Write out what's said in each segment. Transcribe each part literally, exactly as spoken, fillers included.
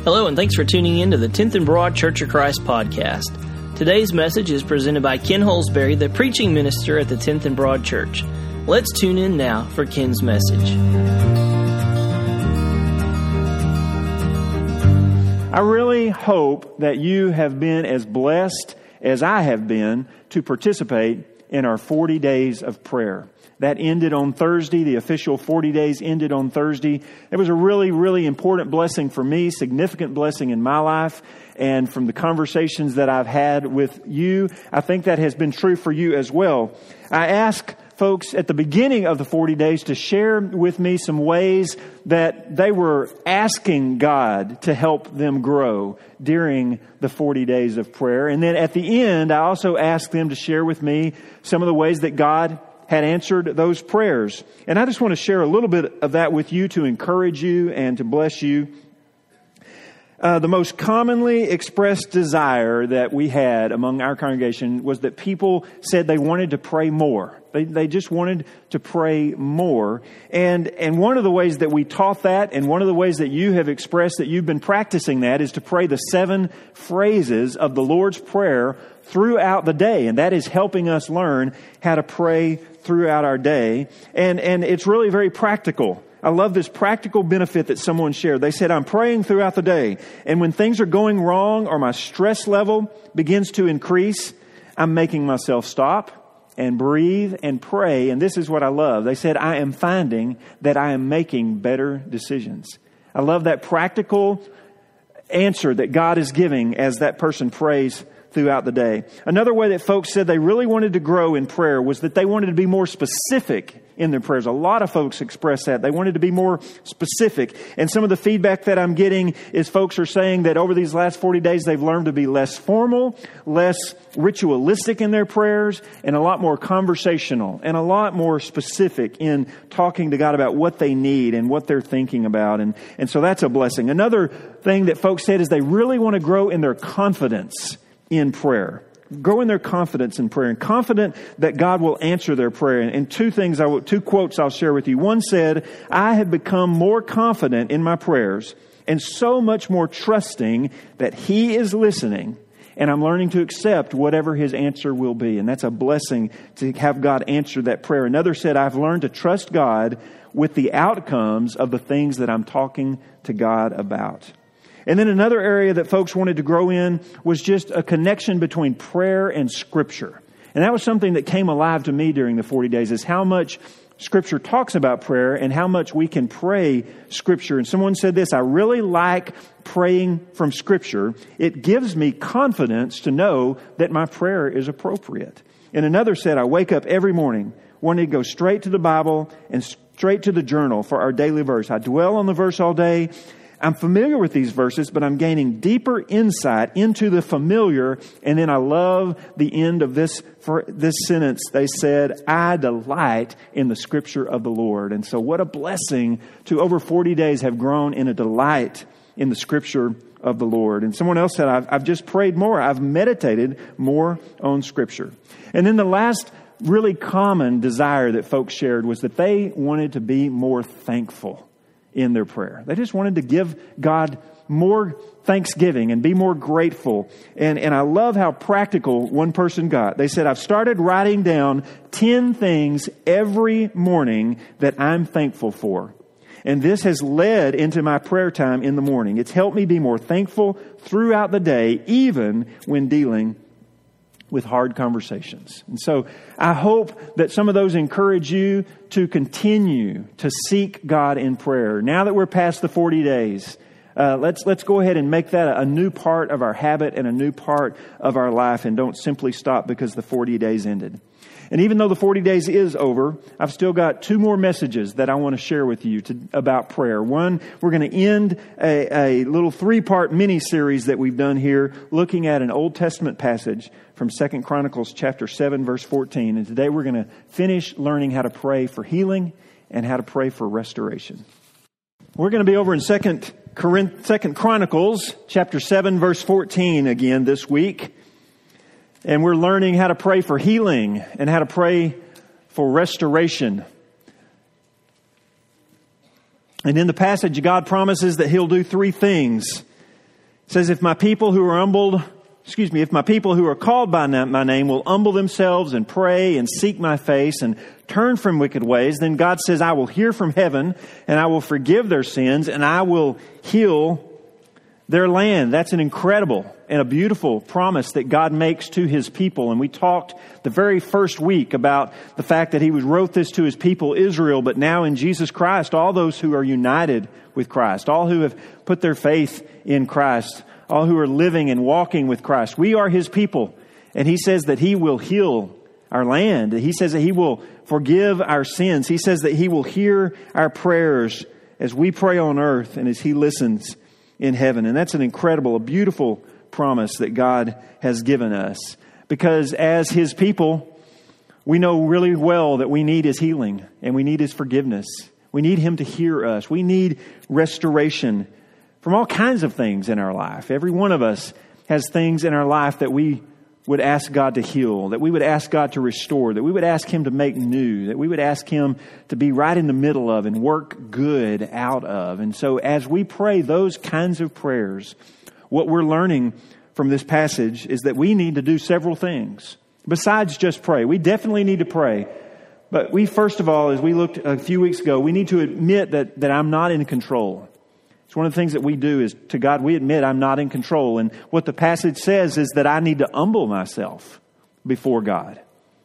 Hello, and thanks for tuning in to the tenth and Broad Church of Christ podcast. Today's message is presented by Ken Holsbury, the preaching minister at the tenth and Broad Church. Let's tune in now for Ken's message. I really hope that you have been as blessed as I have been to participate in our forty days of prayer. That ended on Thursday. The official forty days ended on Thursday. It was a really, really important blessing for me, significant blessing in my life. And from the conversations that I've had with you, I think that has been true for you as well. I ask folks at the beginning of the forty days to share with me some ways that they were asking God to help them grow during the forty days of prayer. And then at the end, I also asked them to share with me some of the ways that God had answered those prayers. And I just want to share a little bit of that with you to encourage you and to bless you. Uh, the most commonly expressed desire that we had among our congregation was that people said they wanted to pray more. They, they just wanted to pray more. And, and one of the ways that we taught that, and one of the ways that you have expressed that you've been practicing that, is to pray the seven phrases of the Lord's Prayer throughout the day. And that is helping us learn how to pray throughout our day. And, and it's really very practical. I love this practical benefit that someone shared. They said, I'm praying throughout the day, and when things are going wrong or my stress level begins to increase, I'm making myself stop and breathe and pray. And this is what I love. They said, I am finding that I am making better decisions. I love that practical answer that God is giving as that person prays throughout the day. Another way that folks said they really wanted to grow in prayer was that they wanted to be more specific in their prayers. A lot of folks express that. They wanted to be more specific. And some of the feedback that I'm getting is folks are saying that over these last forty days, they've learned to be less formal, less ritualistic in their prayers, and a lot more conversational and a lot more specific in talking to God about what they need and what they're thinking about. And, and so that's a blessing. Another thing that folks said is they really want to grow in their confidence in prayer. Grow in their confidence in prayer, and confident that God will answer their prayer. And two things, I will, two quotes I'll share with you. One said, I have become more confident in my prayers and so much more trusting that He is listening, and I'm learning to accept whatever His answer will be. And that's a blessing to have God answer that prayer. Another said, I've learned to trust God with the outcomes of the things that I'm talking to God about. And then another area that folks wanted to grow in was just a connection between prayer and Scripture. And that was something that came alive to me during the forty days, is how much Scripture talks about prayer and how much we can pray Scripture. And someone said this, I really like praying from Scripture. It gives me confidence to know that my prayer is appropriate. And another said, I wake up every morning wanting to go straight to the Bible and straight to the journal for our daily verse. I dwell on the verse all day. I'm familiar with these verses, but I'm gaining deeper insight into the familiar. And then I love the end of this for this sentence. They said, I delight in the Scripture of the Lord. And so what a blessing to over forty days have grown in a delight in the Scripture of the Lord. And someone else said, I've, I've just prayed more. I've meditated more on Scripture. And then the last really common desire that folks shared was that they wanted to be more thankful in their prayer. They just wanted to give God more thanksgiving and be more grateful. And, and I love how practical one person got. They said, I've started writing down ten things every morning that I'm thankful for. And this has led into my prayer time in the morning. It's helped me be more thankful throughout the day, even when dealing with hard conversations. And so I hope that some of those encourage you to continue to seek God in prayer. Now that we're past the forty days, uh, let's let's go ahead and make that a new part of our habit and a new part of our life, and don't simply stop because the forty days ended. And even though the forty days is over, I've still got two more messages that I want to share with you to, about prayer. One, we're going to end a, a little three-part mini-series that we've done here, looking at an Old Testament passage from Second Chronicles chapter seven, verse fourteen. And today we're going to finish learning how to pray for healing and how to pray for restoration. We're going to be over in Second Chronicles chapter seven, verse fourteen again this week. And we're learning how to pray for healing and how to pray for restoration. And in the passage, God promises that He'll do three things It says, if my people who are humbled, excuse me, if my people who are called by my name will humble themselves and pray and seek my face and turn from wicked ways, then God says, I will hear from heaven and I will forgive their sins and I will heal their land. That's an incredible and a beautiful promise that God makes to His people. And we talked the very first week about the fact that He wrote this to His people, Israel, but now in Jesus Christ, all those who are united with Christ, all who have put their faith in Christ, all who are living and walking with Christ. We are His people. And He says that He will heal our land. He says that He will forgive our sins. He says that He will hear our prayers as we pray on earth and as He listens in heaven. And that's an incredible, a beautiful promise that God has given us. Because as His people, we know really well that we need His healing and we need His forgiveness. We need Him to hear us. We need restoration from all kinds of things in our life. Every one of us has things in our life that we would ask God to heal, that we would ask God to restore, that we would ask Him to make new, that we would ask Him to be right in the middle of and work good out of. And so as we pray those kinds of prayers, what we're learning from this passage is that we need to do several things besides just pray. We definitely need to pray. But we, first of all, as we looked a few weeks ago, we need to admit that, that I'm not in control. It's one of the things that we do is to God, we admit I'm not in control. And what the passage says is that I need to humble myself before God.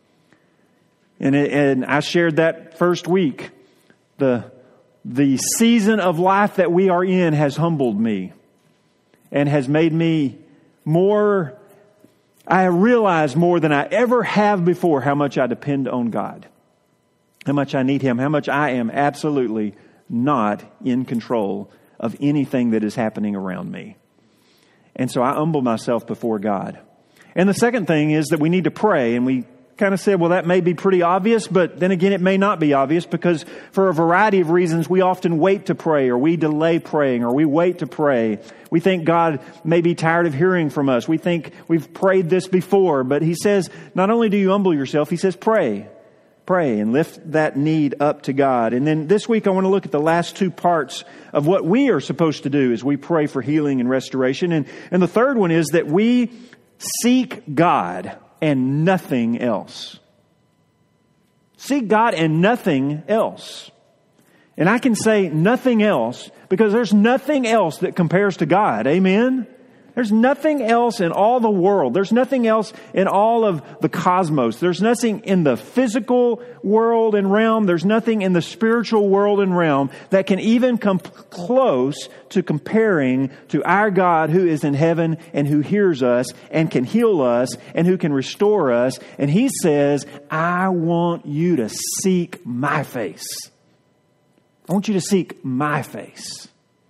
And, it, and I shared that first week. The, the season of life that we are in has humbled me and has made me more, I realize more than I ever have before how much I depend on God, how much I need Him, how much I am absolutely not in control of anything that is happening around me. And so I humble myself before God. And the second thing is that we need to pray. And we kind of said, well, that may be pretty obvious, but then again, it may not be obvious because for a variety of reasons, we often wait to pray or we delay praying or we wait to pray. We think God may be tired of hearing from us. We think we've prayed this before, but He says, not only do you humble yourself, He says, pray. Pray and lift that need up to God. And then this week I want to look at the last two parts of what we are supposed to do as we pray for healing and restoration. And, and the third one is that we seek God and nothing else. Seek God and nothing else. And I can say nothing else because there's nothing else that compares to God. Amen? There's nothing else in all the world. There's nothing else in all of the cosmos. There's nothing in the physical world and realm. There's nothing in the spiritual world and realm that can even come close to comparing to our God who is in heaven and who hears us and can heal us and who can restore us. And He says, I want you to seek my face. I want you to seek my face.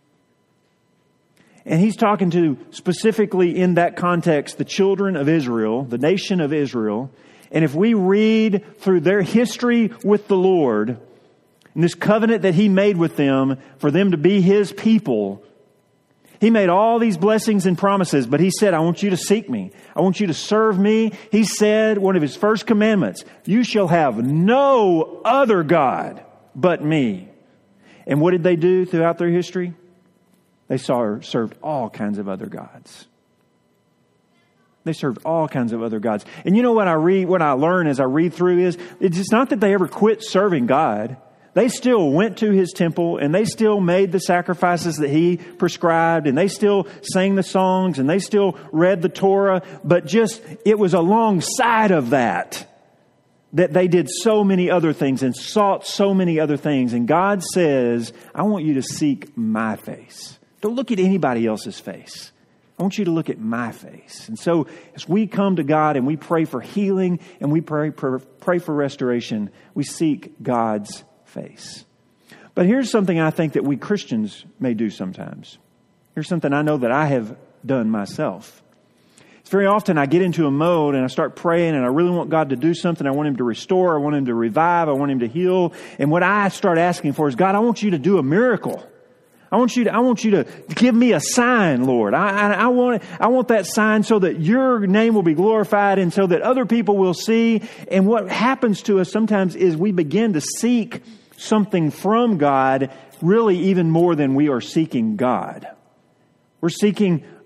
And He's talking to, specifically in that context, the children of Israel, the nation of Israel. And if we read through their history with the Lord, and this covenant that He made with them for them to be His people, He made all these blessings and promises, but He said, I want you to seek me. I want you to serve me. He said, one of His first commandments, you shall have no other God but me. And what did they do throughout their history? They saw, served all kinds of other gods. They served all kinds of other gods. And you know what I read, what I learn as I read through is, it's not that they ever quit serving God. They still went to His temple and they still made the sacrifices that He prescribed and they still sang the songs and they still read the Torah. But just, it was alongside of that that they did so many other things and sought so many other things. And God says, I want you to seek my face. Don't look at anybody else's face. I want you to look at my face. And so as we come to God and we pray for healing and we pray, pray for restoration, we seek God's face. But here's something I think that we Christians may do sometimes. Here's something I know that I have done myself. It's very often I get into a mode and I start praying and I really want God to do something. I want Him to restore. I want Him to revive. I want Him to heal. And what I start asking for is, God, I want you to do a miracle. I want you to, I want you to give me a sign, Lord. I, I, I want, I want that sign so that your name will be glorified and so that other people will see. And what happens to us sometimes is we begin to seek something from God, really even more than we are seeking God. We're seeking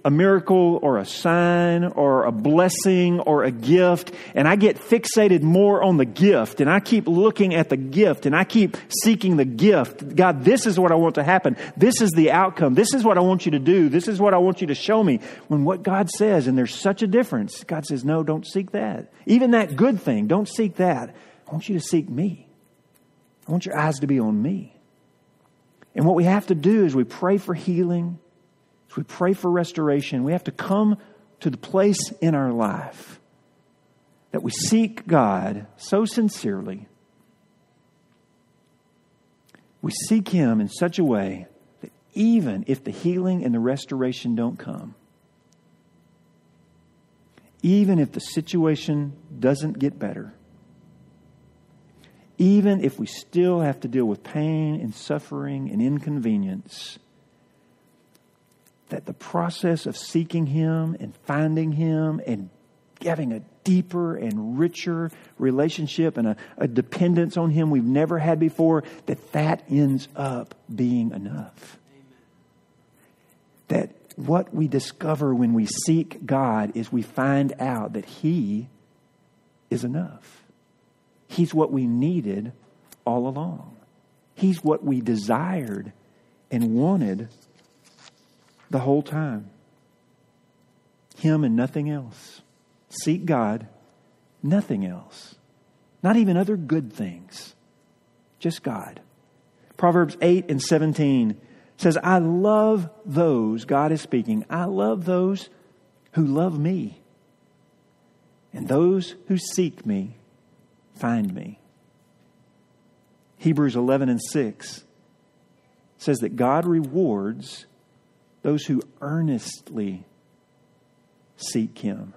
a miracle or a sign or a blessing or a gift, and I get fixated more on the gift, and I keep looking at the gift, and I keep seeking the gift. God, this is what I want to happen. This is the outcome. This is what I want you to do. This is what I want you to show me. When what God says, and there's such a difference, God says, no, don't seek that. Even that good thing, don't seek that. I want you to seek me. I want your eyes to be on me. And what we have to do is we pray for healing. As we pray for restoration, we have to come to the place in our life that we seek God so sincerely. We seek Him in such a way that even if the healing and the restoration don't come, even if the situation doesn't get better, even if we still have to deal with pain and suffering and inconvenience, that the process of seeking Him and finding Him and having a deeper and richer relationship and a, a dependence on Him we've never had before, that that ends up being enough. Amen. That what we discover when we seek God is we find out that He is enough. He's what we needed all along. He's what we desired and wanted the whole time. Him and nothing else. Seek God, nothing else. Not even other good things. Just God. Proverbs eight and seventeen says, I love those, God is speaking, I love those who love me. And those who seek me find me. Hebrews eleven and six says that God rewards those who earnestly seek Him.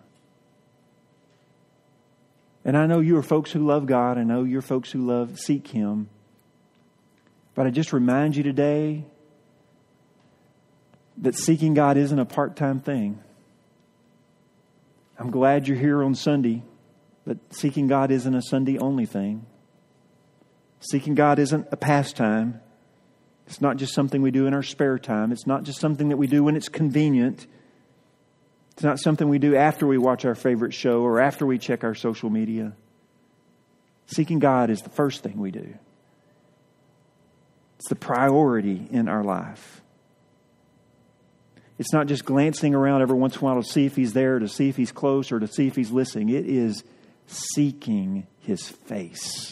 And I know you are folks who love God. I know you're folks who love, seek Him. But I just remind you today that seeking God isn't a part-time thing. I'm glad you're here on Sunday. But seeking God isn't a Sunday-only thing. Seeking God isn't a pastime. It's not just something we do in our spare time. It's not just something that we do when it's convenient. It's not something we do after we watch our favorite show or after we check our social media. Seeking God is the first thing we do. It's the priority in our life. It's not just glancing around every once in a while to see if He's there, to see if He's close, or to see if He's listening. It is seeking His face.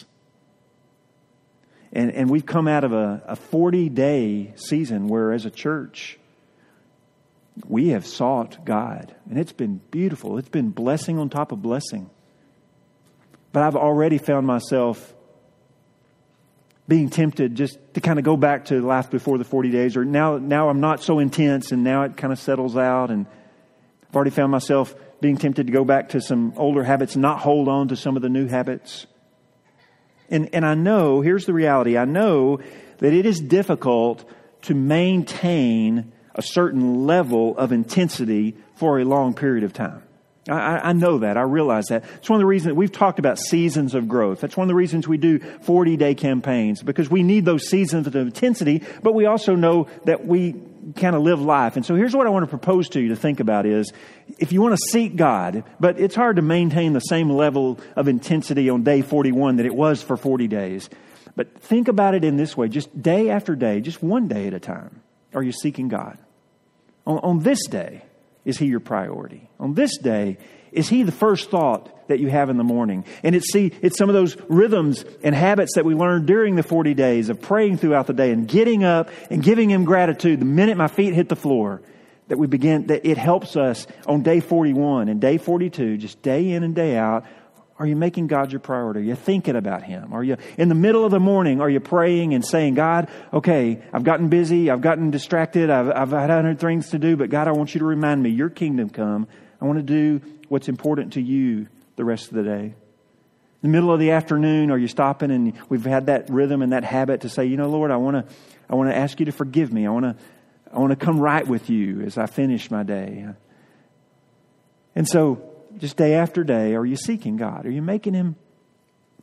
And and we've come out of a, a forty-day season where as a church, we have sought God. And it's been beautiful. It's been blessing on top of blessing. But I've already found myself being tempted just to kind of go back to life before the forty days. Or now, now I'm not so intense and now it kind of settles out. And I've already found myself being tempted to go back to some older habits and not hold on to some of the new habits. And and I know, here's the reality, I know that it is difficult to maintain a certain level of intensity for a long period of time. I, I know that. I realize that. It's one of the reasons that we've talked about seasons of growth. That's one of the reasons we do forty-day campaigns, because we need those seasons of intensity, but we also know that we kind of live life. And so here's what I want to propose to you to think about is, if you want to seek God, but it's hard to maintain the same level of intensity on day forty-one that it was for forty days. But think about it in this way, just day after day, just one day at a time. Are you seeking God? On, on this day, is He your priority? On this day, is He the first thought that you have in the morning? And it's see, it's some of those rhythms and habits that we learned during the forty days of praying throughout the day and getting up and giving Him gratitude the minute my feet hit the floor, that we begin, that it helps us on day forty-one and day forty-two, just day in and day out. Are you making God your priority? Are you thinking about Him? Are you in the middle of the morning? Are you praying and saying, God, okay, I've gotten busy. I've gotten distracted. I've, I've had a hundred things to do, but God, I want you to remind me, your kingdom come. I want to do what's important to you the rest of the day. In the middle of the afternoon, are you stopping and we've had that rhythm and that habit to say, you know, Lord, I want to, I want to ask you to forgive me. I want to, I want to come right with you as I finish my day. And so, just day after day, are you seeking God? Are you making Him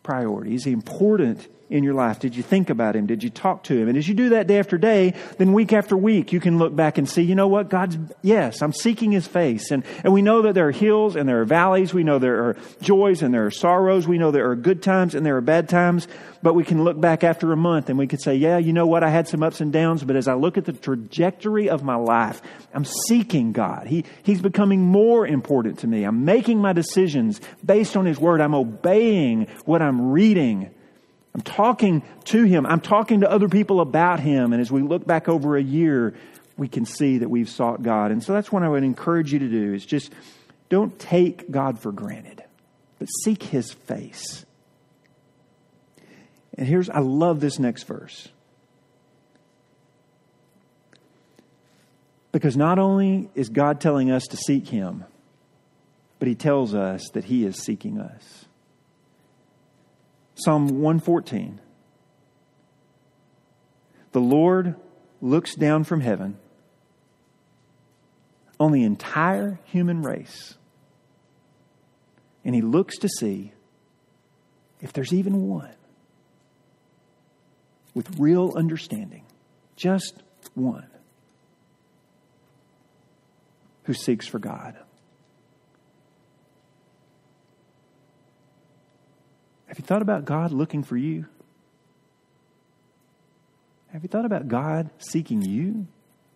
priority? Is He important in your life? Did you think about Him? Did you talk to Him? And as you do that day after day, then week after week, you can look back and see, you know what, God's, yes, I'm seeking His face. And, and we know that there are hills and there are valleys. We know there are joys and there are sorrows. We know there are good times and there are bad times. But we can look back after a month and we could say, yeah, you know what, I had some ups and downs. But as I look at the trajectory of my life, I'm seeking God. He, He's becoming more important to me. I'm making my decisions based on His Word. I'm obeying what I'm reading. I'm talking to Him. I'm talking to other people about Him. And as we look back over a year, we can see that we've sought God. And so that's what I would encourage you to do, is just don't take God for granted, but seek His face. And here's, I love this next verse. Because not only is God telling us to seek Him, but He tells us that He is seeking us. Psalm one fourteen. The Lord looks down from heaven on the entire human race, and He looks to see if there's even one with real understanding, just one, who seeks for God. Have you thought about God looking for you? Have you thought about God seeking you?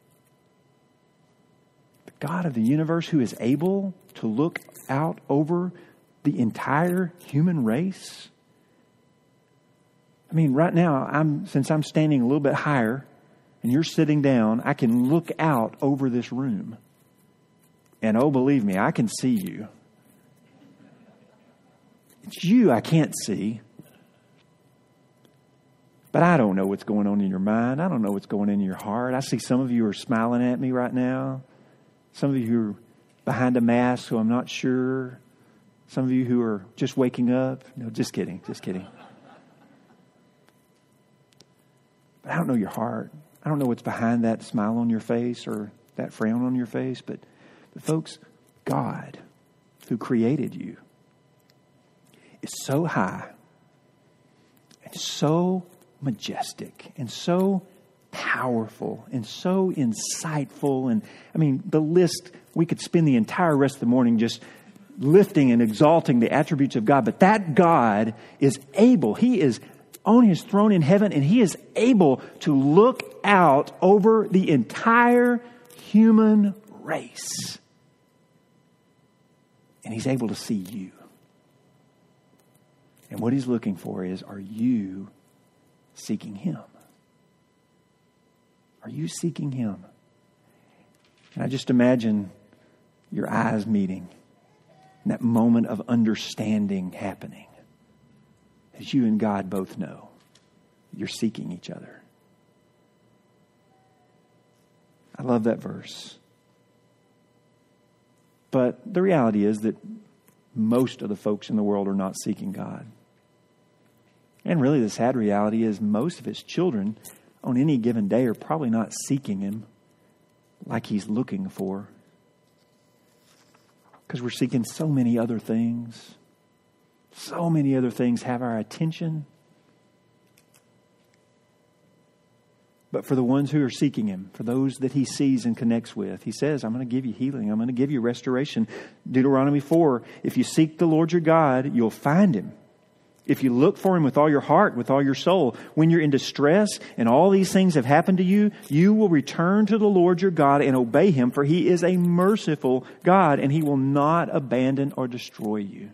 The God of the universe who is able to look out over the entire human race? I mean, right now, I'm since I'm standing a little bit higher and you're sitting down, I can look out over this room. And oh, believe me, I can see you. It's you I can't see. But I don't know what's going on in your mind. I don't know what's going on in your heart. I see some of you are smiling at me right now. Some of you who are behind a mask who I'm not sure. Some of you who are just waking up. No, just kidding, just kidding. But I don't know your heart. I don't know what's behind that smile on your face or that frown on your face. But, but folks, God, who created you, is so high and so majestic and so powerful and so insightful. And I mean, the list, we could spend the entire rest of the morning just lifting and exalting the attributes of God. But that God is able. He is on His throne in heaven, and He is able to look out over the entire human race. And He's able to see you. And what He's looking for is, are you seeking Him? Are you seeking Him? And I just imagine your eyes meeting and that moment of understanding happening as you and God both know you're seeking each other. I love that verse. But the reality is that most of the folks in the world are not seeking God. And really the sad reality is most of His children on any given day are probably not seeking Him like He's looking for. Because we're seeking so many other things. So many other things have our attention. But for the ones who are seeking Him, for those that He sees and connects with, He says, I'm going to give you healing. I'm going to give you restoration. Deuteronomy four, if you seek the Lord your God, you'll find Him. If you look for Him with all your heart, with all your soul, when you're in distress and all these things have happened to you, you will return to the Lord your God and obey Him, for He is a merciful God and He will not abandon or destroy you.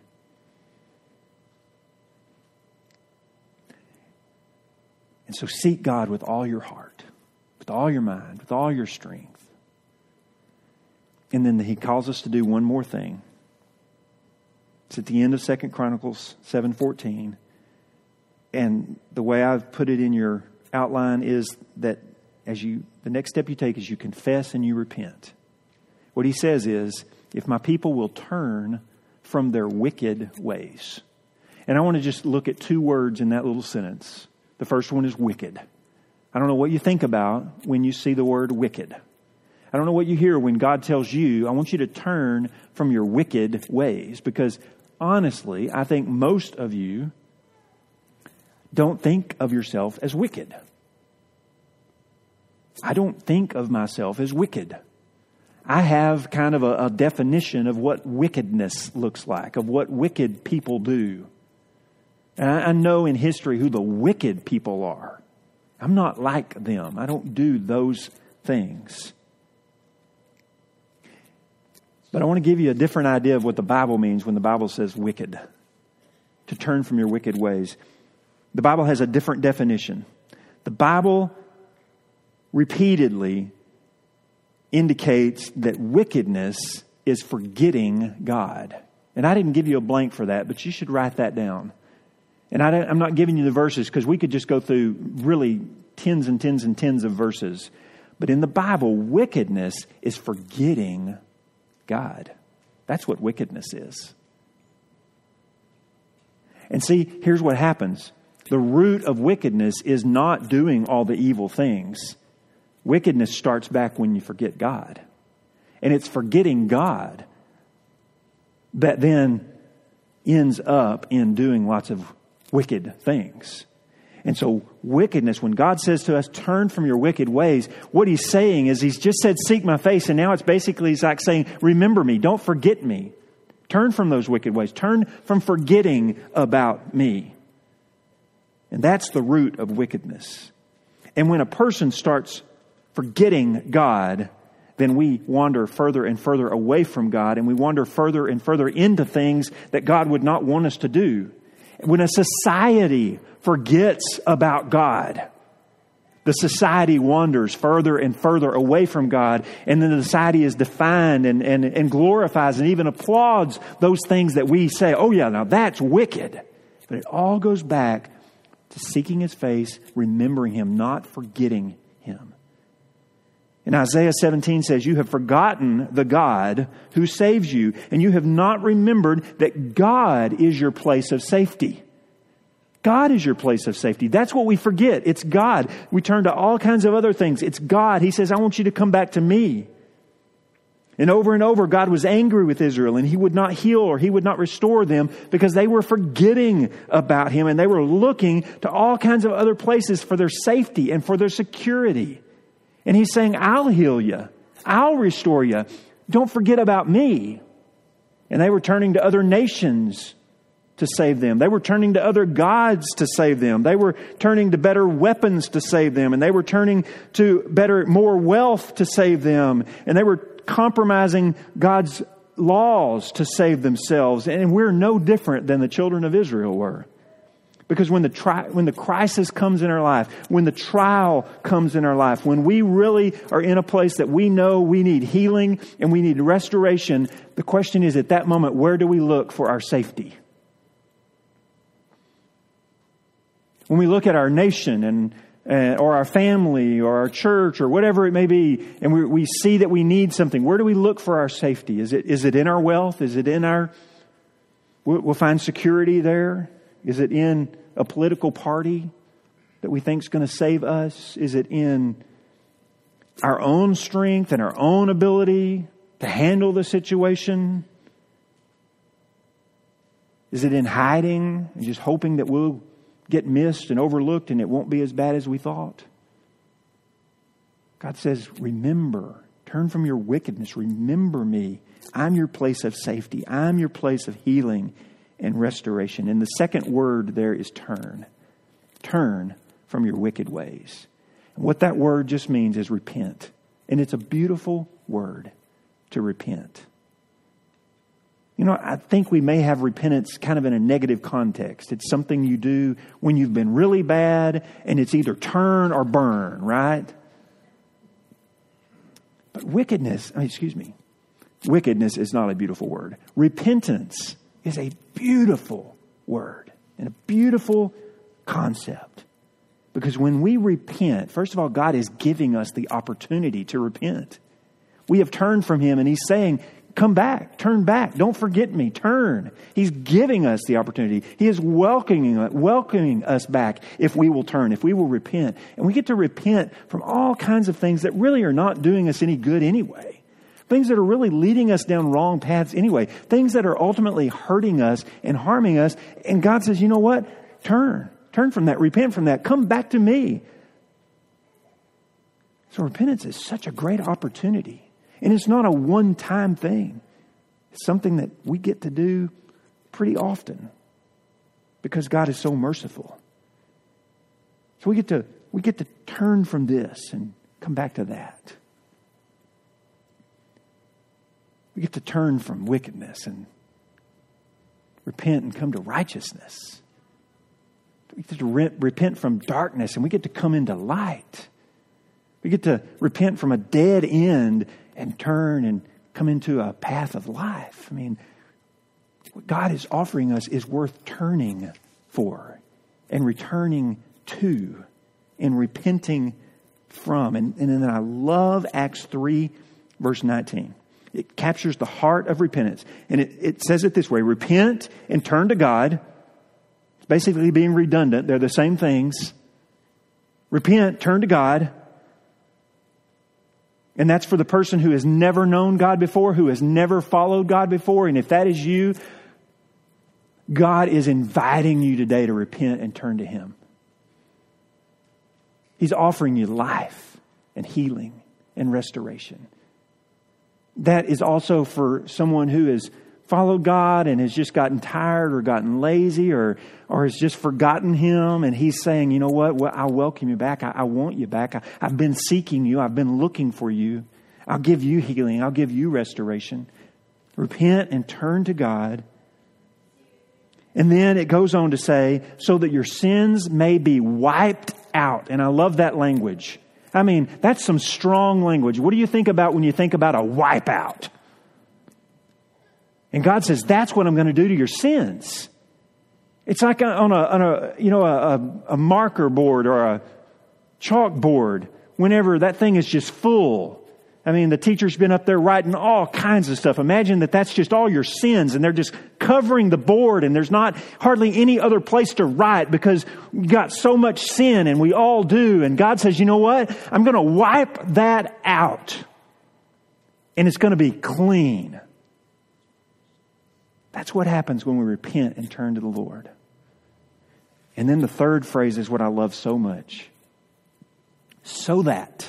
And so seek God with all your heart, with all your mind, with all your strength. And then He calls us to do one more thing. It's at the end of Second Chronicles seven fourteen. And the way I've put it in your outline is that as you, the next step you take is you confess and you repent. What he says is, if my people will turn from their wicked ways. And I want to just look at two words in that little sentence. The first one is wicked. I don't know what you think about when you see the word wicked. I don't know what you hear when God tells you, I want you to turn from your wicked ways. Because honestly, I think most of you Don't think of yourself as wicked. I don't think of myself as wicked. I have kind of a, a definition of what wickedness looks like, of what wicked people do. And I, I know in history who the wicked people are. I'm not like them. I don't do those things. But I want to give you a different idea of what the Bible means when the Bible says wicked. To turn from your wicked ways. The Bible has a different definition. The Bible repeatedly indicates that wickedness is forgetting God. And I didn't give you a blank for that, but you should write that down. And I I'm not giving you the verses because we could just go through really tens and tens and tens of verses. But in the Bible, wickedness is forgetting God. That's what wickedness is. And see, here's what happens. The root of wickedness is not doing all the evil things. Wickedness starts back when you forget God. And it's forgetting God that then ends up in doing lots of wicked things. And so wickedness, when God says to us, turn from your wicked ways, what he's saying is he's just said, seek my face. And now it's basically he's like saying, remember me, don't forget me. Turn from those wicked ways. Turn from forgetting about me. And that's the root of wickedness. And when a person starts forgetting God, then we wander further and further away from God, and we wander further and further into things that God would not want us to do. When a society forgets about God, the society wanders further and further away from God, and then the society is defined and, and, and glorifies and even applauds those things that we say, oh yeah, now that's wicked. But it all goes back to seeking his face, remembering him, not forgetting him. And Isaiah seventeen says, you have forgotten the God who saves you, and you have not remembered that God is your place of safety. God is your place of safety. That's what we forget. It's God. We turn to all kinds of other things. It's God. He says, I want you to come back to me. And over and over, God was angry with Israel, and he would not heal or he would not restore them because they were forgetting about him, and they were looking to all kinds of other places for their safety and for their security. And he's saying, I'll heal you. I'll restore you. Don't forget about me. And they were turning to other nations to save them. They were turning to other gods to save them. They were turning to better weapons to save them. And they were turning to better, more wealth to save them. And they were compromising God's laws to save themselves. And we're no different than the children of Israel were. Because when the tri- when the crisis comes in our life, when the trial comes in our life, when we really are in a place that we know we need healing and we need restoration, the question is at that moment, where do we look for our safety? When we look at our nation and uh, or our family or our church or whatever it may be, and we, we see that we need something, where do we look for our safety? Is it is it in our wealth? Is it in our... We'll, we'll find security there. Is it in a political party that we think is going to save us? Is it in our own strength and our own ability to handle the situation? Is it in hiding and just hoping that we'll get missed and overlooked and it won't be as bad as we thought? God says, remember, turn from your wickedness. Remember me. I'm your place of safety. I'm your place of healing and restoration. And the second word there is turn. Turn from your wicked ways. And what that word just means is repent. And it's a beautiful word to repent. You know, I think we may have repentance kind of in a negative context. It's something you do when you've been really bad, and it's either turn or burn, right? But wickedness, I mean, excuse me, wickedness is not a beautiful word. Repentance is a beautiful word and a beautiful concept. Because when we repent, first of all, God is giving us the opportunity to repent. We have turned from him, and he's saying, come back, turn back, don't forget me, turn. He's giving us the opportunity. He is welcoming, welcoming us back if we will turn, if we will repent. And we get to repent from all kinds of things that really are not doing us any good anyway. Things that are really leading us down wrong paths anyway. Things that are ultimately hurting us and harming us. And God says, you know what? Turn. Turn from that. Repent from that. Come back to me. So repentance is such a great opportunity. And it's not a one-time thing. It's something that we get to do pretty often because God is so merciful. So we get to we get to turn from this and come back to that. We get to turn from wickedness and repent and come to righteousness. We get to re- repent from darkness and we get to come into light. We get to repent from a dead end and turn and come into a path of life. I mean, what God is offering us is worth turning for and returning to and repenting from. And, and then I love Acts three, verse nineteen. It captures the heart of repentance. And it, it says it this way: repent and turn to God. It's basically being redundant. They're the same things. Repent, turn to God. And that's for the person who has never known God before, who has never followed God before. And if that is you, God is inviting you today to repent and turn to Him. He's offering you life and healing and restoration. That is also for someone who has followed God and has just gotten tired or gotten lazy or or has just forgotten Him. And He's saying, you know what? Well, I welcome you back. I, I want you back. I, I've been seeking you. I've been looking for you. I'll give you healing. I'll give you restoration. Repent and turn to God. And then it goes on to say, so that your sins may be wiped out. And I love that language. I mean, that's some strong language. What do you think about when you think about a wipeout? And God says, that's what I'm going to do to your sins. It's like on a, on a you know, a, a marker board or a chalkboard. Whenever that thing is just full. I mean, the teacher's been up there writing all kinds of stuff. Imagine that that's just all your sins and they're just covering the board and there's not hardly any other place to write because you got so much sin and we all do. And God says, you know what? I'm going to wipe that out and it's going to be clean. That's what happens when we repent and turn to the Lord. And then the third phrase is what I love so much. So that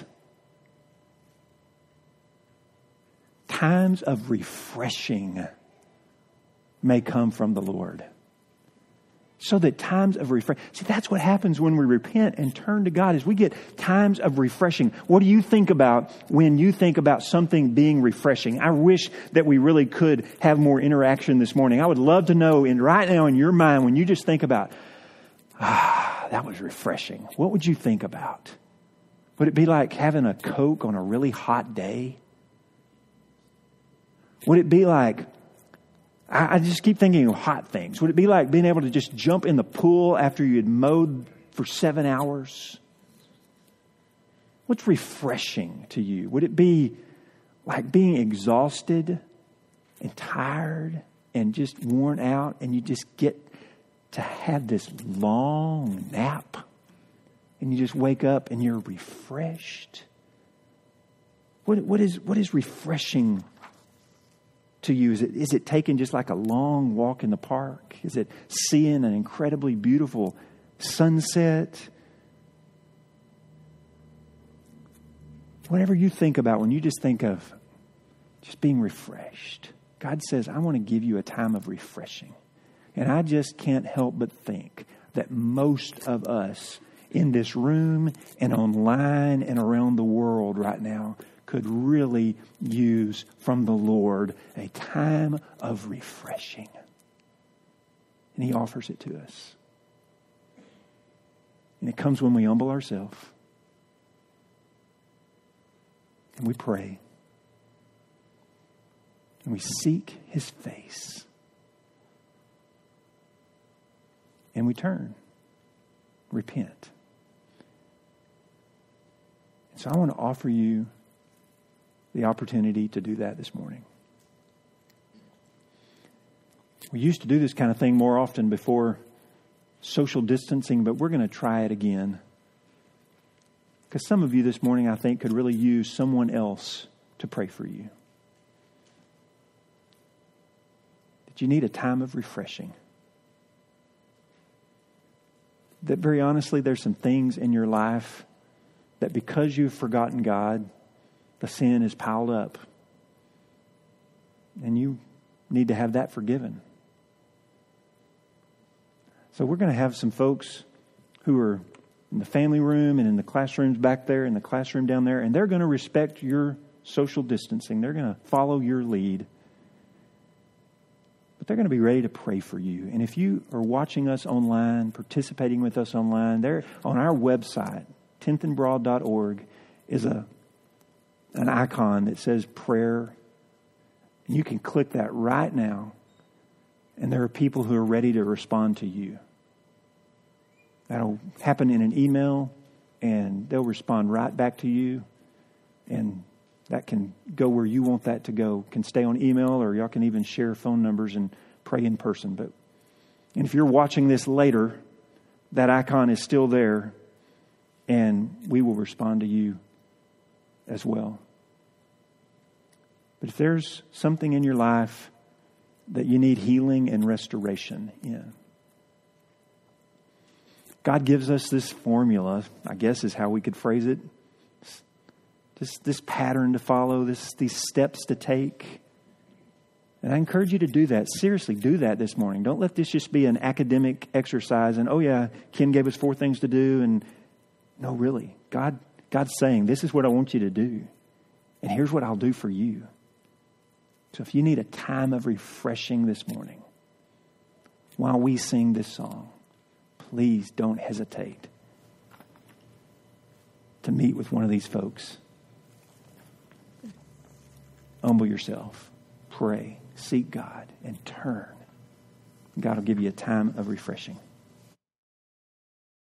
times of refreshing may come from the Lord. So that times of refreshing. See, that's what happens when we repent and turn to God is we get times of refreshing. What do you think about when you think about something being refreshing? I wish that we really could have more interaction this morning. I would love to know in right now in your mind when you just think about, ah, that was refreshing. What would you think about? Would it be like having a Coke on a really hot day? Would it be like, I, I just keep thinking of hot things. Would it be like being able to just jump in the pool after you had mowed for seven hours? What's refreshing to you? Would it be like being exhausted and tired and just worn out and you just get to have this long nap and you just wake up and you're refreshed? What, what is, what is refreshing to you? Is it, is it taking just like a long walk in the park? Is it seeing an incredibly beautiful sunset? Whatever you think about when you just think of just being refreshed. God says, I want to give you a time of refreshing. And I just can't help but think that most of us in this room and online and around the world right now could really use from the Lord a time of refreshing. And He offers it to us. And it comes when we humble ourselves. And we pray. And we seek His face. And we turn. Repent. And so I want to offer you the opportunity to do that this morning. We used to do this kind of thing more often before social distancing, but we're going to try it again. Because some of you this morning, I think, could really use someone else to pray for you. That you need a time of refreshing. that very honestly, there's some things in your life that because you've forgotten God, the sin is piled up. And you need to have that forgiven. So we're going to have some folks who are in the family room and in the classrooms back there, in the classroom down there, and they're going to respect your social distancing. They're going to follow your lead. But they're going to be ready to pray for you. And if you are watching us online, participating with us online, there on our website, tenth and broad dot org, is a an icon that says prayer. And you can click that right now. And there are people who are ready to respond to you. That'll happen in an email, and they'll respond right back to you. And that can go where you want that to go. It can stay on email, or y'all can even share phone numbers and pray in person. But and if you're watching this later, that icon is still there, and we will respond to you as well. But if there's something in your life that you need healing and restoration in, God gives us this formula, I guess is how we could phrase it. This, this pattern to follow, this these steps to take. And I encourage you to do that. Seriously, do that this morning. Don't let this just be an academic exercise and, oh yeah, Ken gave us four things to do. And no, really, God, God's saying, this is what I want you to do. And here's what I'll do for you. So if you need a time of refreshing this morning, while we sing this song, please don't hesitate to meet with one of these folks. Humble yourself, pray, seek God, and turn. God will give you a time of refreshing.